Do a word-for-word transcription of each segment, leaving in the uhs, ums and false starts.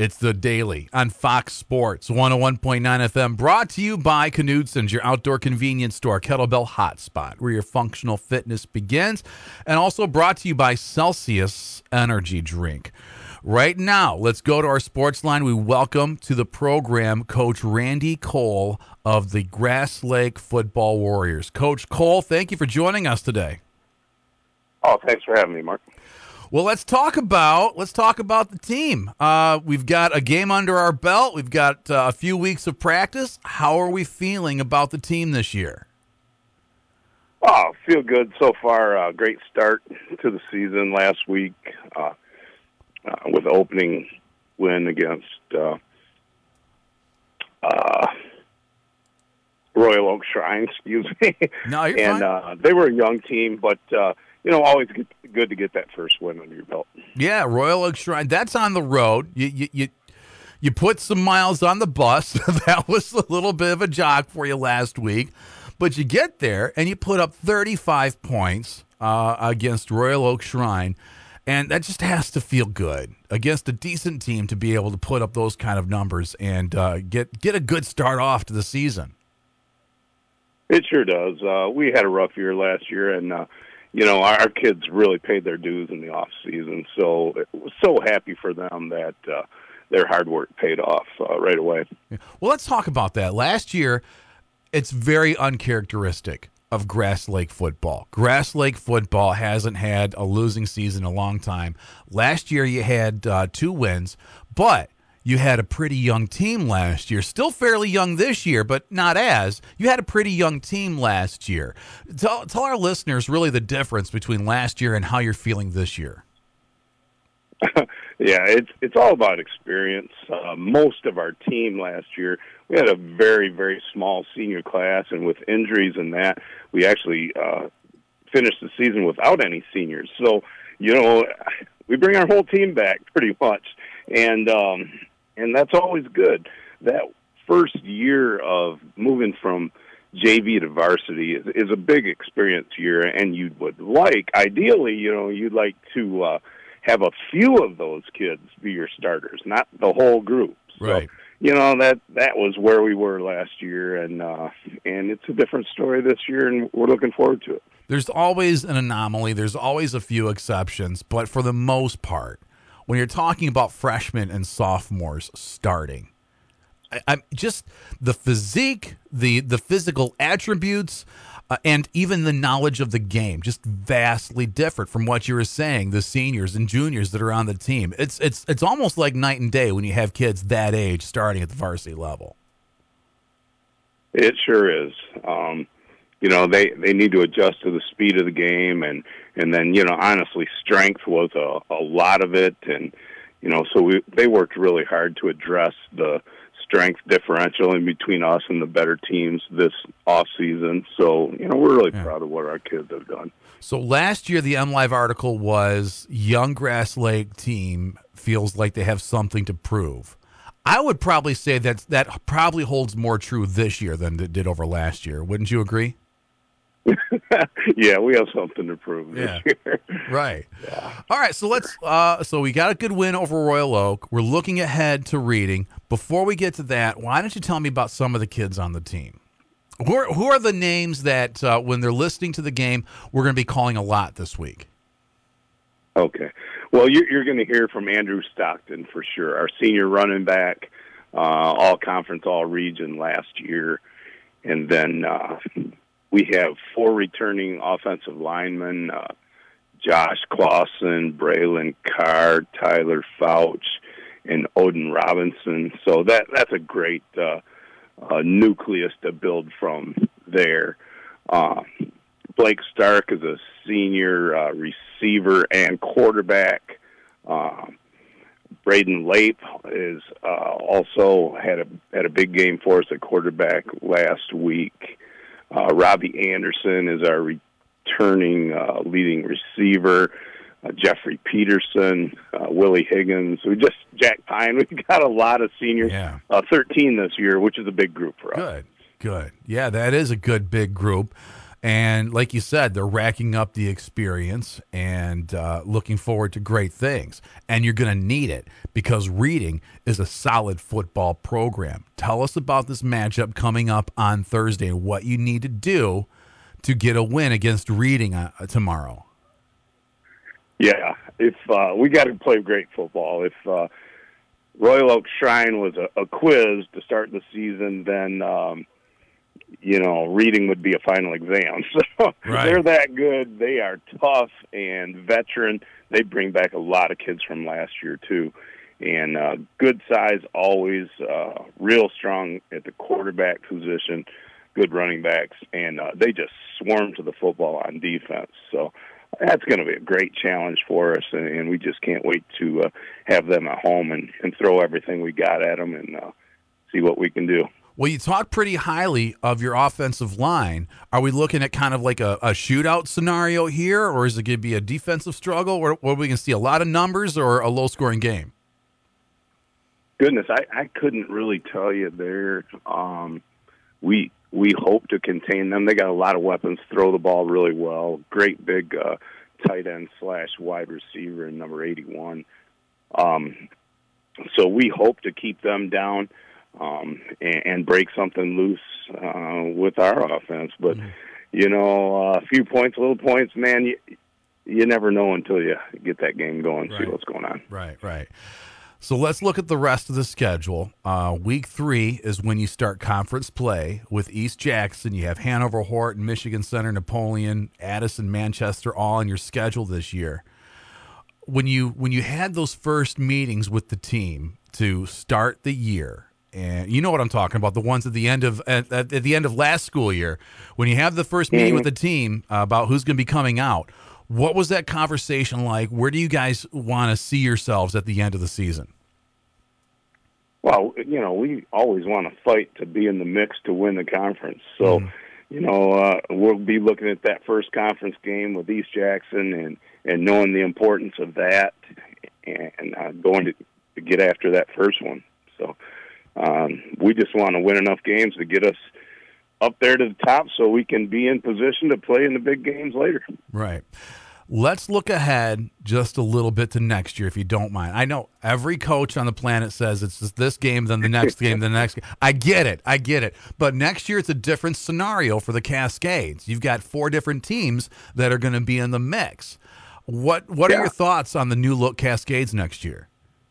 It's The Daily on Fox Sports, one oh one point nine F M, brought to you by Knudson's, your outdoor convenience store, Kettlebell Hotspot, where your functional fitness begins, and also brought to you by Celsius Energy Drink. Right now, let's go to our sports line. We welcome to the program Coach Randy Cole of the Grass Lake Football Warriors. Coach Cole, thank you for joining us today. Oh, thanks for having me, Mark. Well, let's talk about let's talk about the team. Uh, we've got a game under our belt. We've got uh, a few weeks of practice. How are we feeling about the team this year? Oh, feel good so far. Uh, great start to the season last week uh, uh, with opening win against uh, uh, Royal Oak Shrine. Excuse me. No, you're and fine. Uh, they were a young team, but. Uh, You know, always good, good to get that first win under your belt. Yeah, Royal Oak Shrine. That's on the road. You you you, you put some miles on the bus. That was a little bit of a jog for you last week, but you get there and you put up thirty-five points uh, against Royal Oak Shrine, and that just has to feel good against a decent team to be able to put up those kind of numbers and uh, get get a good start off to the season. It sure does. Uh, we had a rough year last year, and. Uh, You know, our kids really paid their dues in the off season, so it was so happy for them that uh, their hard work paid off uh, right away. Well, let's talk about that. Last year, it's very uncharacteristic of Grass Lake football. Grass Lake football hasn't had a losing season in a long time. Last year, you had uh, two wins, but you had a pretty young team last year. Still fairly young this year, but not as. You had a pretty young team last year. Tell, tell our listeners really the difference between last year and how you're feeling this year. Yeah, it's it's all about experience. Uh, most of our team last year, we had a very, very small senior class, and with injuries and that, we actually uh, finished the season without any seniors. So, you know, we bring our whole team back pretty much, and um, and that's always good. That first year of moving from J V to varsity is, is a big experience year, and you would like, ideally, you know, you'd like to uh, have a few of those kids be your starters, not the whole group. So, right. You know, that that was where we were last year, and uh, and it's a different story this year, and we're looking forward to it. There's always an anomaly. There's always a few exceptions, but for the most part, when you're talking about freshmen and sophomores starting, I, I'm just the physique, the the physical attributes, uh, and even the knowledge of the game, just vastly different from what you were saying. The seniors and juniors that are on the team, it's it's it's almost like night and day when you have kids that age starting at the varsity level. It sure is. Um, you know, they, they need to adjust to the speed of the game, and, and then, you know, honestly, strength was a, a lot of it, and, you know, so we, they worked really hard to address the strength differential in between us and the better teams this off season. So, you know, we're really yeah. proud of what our kids have done. So last year, the M Live article was young Grass Lake team feels like they have something to prove. I would probably say that that probably holds more true this year than it did over last year. Wouldn't you agree? Yeah, we have something to prove this yeah. year. Right. Yeah. All right, so let's uh, so we got a good win over Royal Oak. We're looking ahead to Reading. Before we get to that, why don't you tell me about some of the kids on the team? Who are, who are the names that uh, when they're listening to the game, we're going to be calling a lot this week? Okay. Well, you're, you're going to hear from Andrew Stockton for sure, our senior running back, uh, all-conference, all-region last year. And then uh, we have four returning offensive linemen, uh, Josh Clausen, Braylon Carr, Tyler Fouch, and Odin Robinson. So that that's a great uh, uh, nucleus to build from there. Uh, Blake Stark is a senior uh, receiver and quarterback. Uh, Braden Lape is uh, also had a had a big game for us at quarterback last week. Uh, Robbie Anderson is our returning uh, leading receiver. Uh, Jeffrey Peterson, uh, Willie Higgins. We just Jack Pine. We've got a lot of seniors. Yeah. Uh, thirteen this year, which is a big group for us. Good, good. Yeah, that is a good big group. And like you said, they're racking up the experience and uh, looking forward to great things. And you're going to need it because Reading is a solid football program. Tell us about this matchup coming up on Thursday and what you need to do to get a win against Reading uh, tomorrow. Yeah, if uh, we got to play great football. If uh, Royal Oak Shrine was a, a quiz to start the season, then um, you know, Reading would be a final exam. So right. They're that good. They are tough and veteran. They bring back a lot of kids from last year, too. And uh, good size always, uh, real strong at the quarterback position, good running backs, and uh, they just swarm to the football on defense. So that's going to be a great challenge for us, and, and we just can't wait to uh, have them at home and, and throw everything we got at them and uh, see what we can do. Well, you talk pretty highly of your offensive line. Are we looking at kind of like a, a shootout scenario here, or is it going to be a defensive struggle where, where we can see a lot of numbers or a low-scoring game? Goodness, I, I couldn't really tell you there. Um, we we hope to contain them. They got a lot of weapons, throw the ball really well. Great big uh, tight end slash wide receiver in number eighty-one. Um, so we hope to keep them down. Um, and, and break something loose uh, with our offense. But, mm-hmm. you know, uh, a few points, little points, man, you, you never know until you get that game going, right. See what's going on. Right, right. So let's look at the rest of the schedule. Uh, week three is when you start conference play with East Jackson. You have Hanover, Horton, Michigan Center, Napoleon, Addison, Manchester, all on your schedule this year. When you when you had those first meetings with the team to start the year, and you know what I'm talking about, the ones at the end of at, at the end of last school year, when you have the first meeting mm-hmm. with the team uh, about who's going to be coming out, what was that conversation like? Where do you guys want to see yourselves at the end of the season? Well, you know, we always want to fight to be in the mix to win the conference. So, mm-hmm. you know, uh, we'll be looking at that first conference game with East Jackson and, and knowing the importance of that and uh, going to, to get after that first one. So, Um, we just want to win enough games to get us up there to the top so we can be in position to play in the big games later. Right. Let's look ahead just a little bit to next year, if you don't mind. I know every coach on the planet says it's just this game, then the next game, then the next game. I get it. I get it. But next year it's a different scenario for the Cascades. You've got four different teams that are going to be in the mix. What What yeah. are your thoughts on the new look Cascades next year?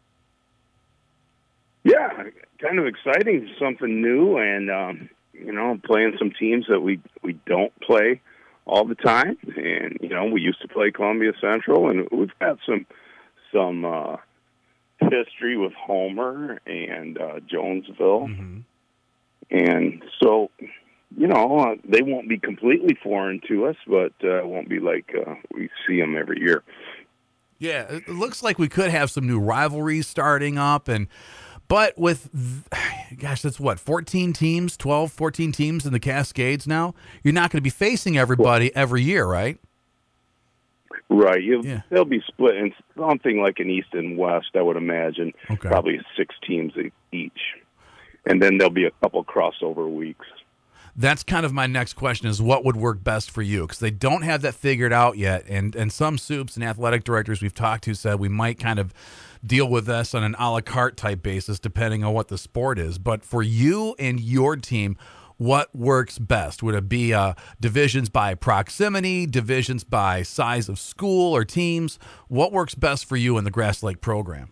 Yeah, kind of exciting, something new, and um, you know, playing some teams that we we don't play all the time. And you know, we used to play Columbia Central, and we've got some some uh, history with Homer and uh, Jonesville, mm-hmm. and so you know, uh, they won't be completely foreign to us, but uh, it won't be like uh, we see them every year. Yeah, it looks like we could have some new rivalries starting up, and. But with, gosh, that's what, fourteen teams, twelve, fourteen teams in the Cascades now? You're not going to be facing everybody every year, right? Right. You, yeah. They'll be split in something like an East and West, I would imagine. Okay. Probably six teams each. And then there'll be a couple crossover weeks. That's kind of my next question is what would work best for you? Because they don't have that figured out yet. And, and some soups and athletic directors we've talked to said we might kind of deal with this on an a la carte type basis depending on what the sport is. But for you and your team, what works best? Would it be uh, divisions by proximity, divisions by size of school or teams? What works best for you in the Grass Lake program?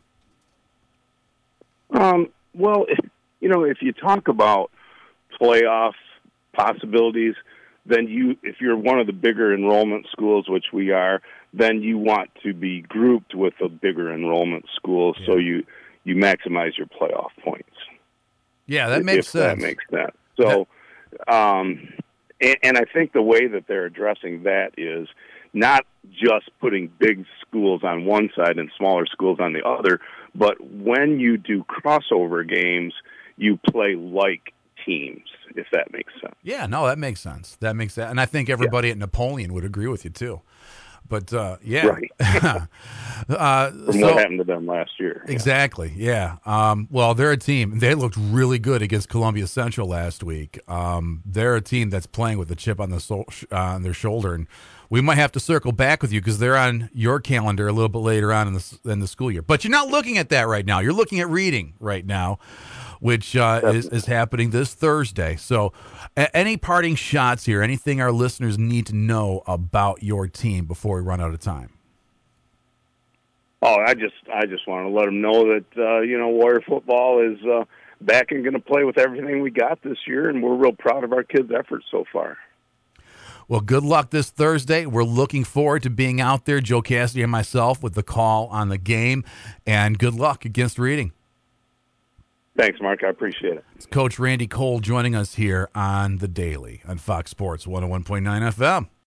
Um, well, if, you know, if you talk about playoff possibilities, then you, if you're one of the bigger enrollment schools, which we are, then you want to be grouped with a bigger enrollment school, yeah. so you you maximize your playoff points. Yeah, that if, makes if sense. That makes sense. So, that... um, and, and I think the way that they're addressing that is not just putting big schools on one side and smaller schools on the other, but when you do crossover games, you play like teams, if that makes sense. Yeah, no, that makes sense. That makes sense. And I think everybody yeah. at Napoleon would agree with you, too. But uh, yeah, Right. uh, From so, what happened to them last year. Exactly. Yeah. Um, well, they're a team. They looked really good against Columbia Central last week. Um, they're a team that's playing with a chip on the sol- uh, on their shoulder, and we might have to circle back with you because they're on your calendar a little bit later on in the in the school year. But you're not looking at that right now. You're looking at reading right now, which uh, is is happening this Thursday. So, a- any parting shots here? Anything our listeners need to know about your team before we run out of time? Oh, I just I just want to let them know that uh, you know Warrior football is uh, back and going to play with everything we got this year, and we're real proud of our kids' efforts so far. Well, good luck this Thursday. We're looking forward to being out there, Joe Cassidy and myself, with the call on the game, and good luck against Reading. Thanks, Mark. I appreciate it. It's Coach Randy Cole joining us here on The Daily on Fox Sports one oh one point nine F M.